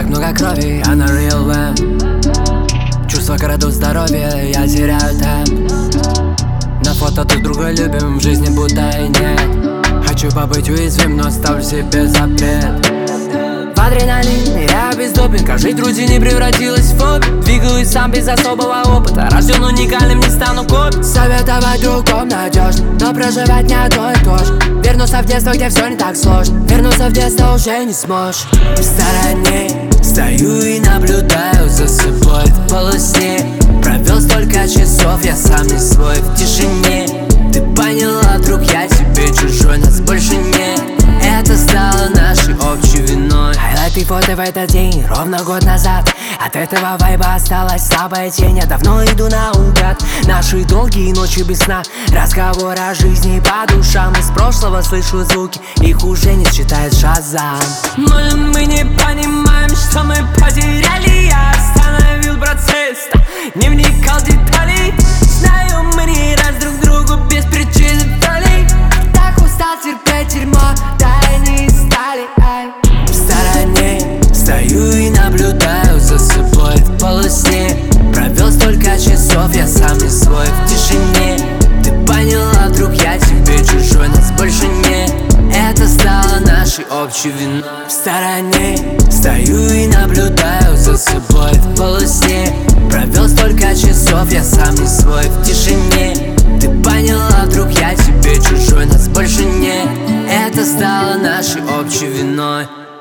Так много крови, а на real one. Чувства крадут здоровье, я теряю темп. На фото друг друга любим, в жизни будто и нет. Хочу побыть уязвим, но ставлю себе запрет. В адреналин, я без допинга. Жить в рутине превратилась в хобби. Двигаюсь сам без особого опыта. Рожден уникальным, не стану копией. Советовать другом надежно, но проживать не одно и то же. Вернуться в детство, где все не так сложно. Вернуться в детство уже не сможешь. В стороне стою и наблюдаю за собой в полусне. Провел столько часов, я сам не свой в тишине. Ты поняла, друг, я тебе чужой, нас больше нет. Это стало нашей общей виной. Хайлайты фото в этот день, ровно год назад. От этого вайба осталась слабая тень. Я давно иду наугад. Наши долгие ночи без сна, разговоры о жизни по душам. Из прошлого слышу звуки, их уже не считает Шазам. Может, мы не понимаем, что мы потеряли. Я остановил процесс, не вникал в детали. Знаю, мы не раз друг другу без причины вдали. Так устал терпеть дерьмо, да и не стали. В стороне стою и наблюдаю за собой в полусне. Провел столько часов, я сам не свой в тишине. Ты поняла, друг, я тебе чужой, нас больше нет. Это стало нашей общей виной. В стороне стою и наблюдаю за собой в полусне. Провел столько часов, я сам не свой в тишине. Ты поняла, друг, я тебе чужой, нас больше нет. Это стало нашей общей виной.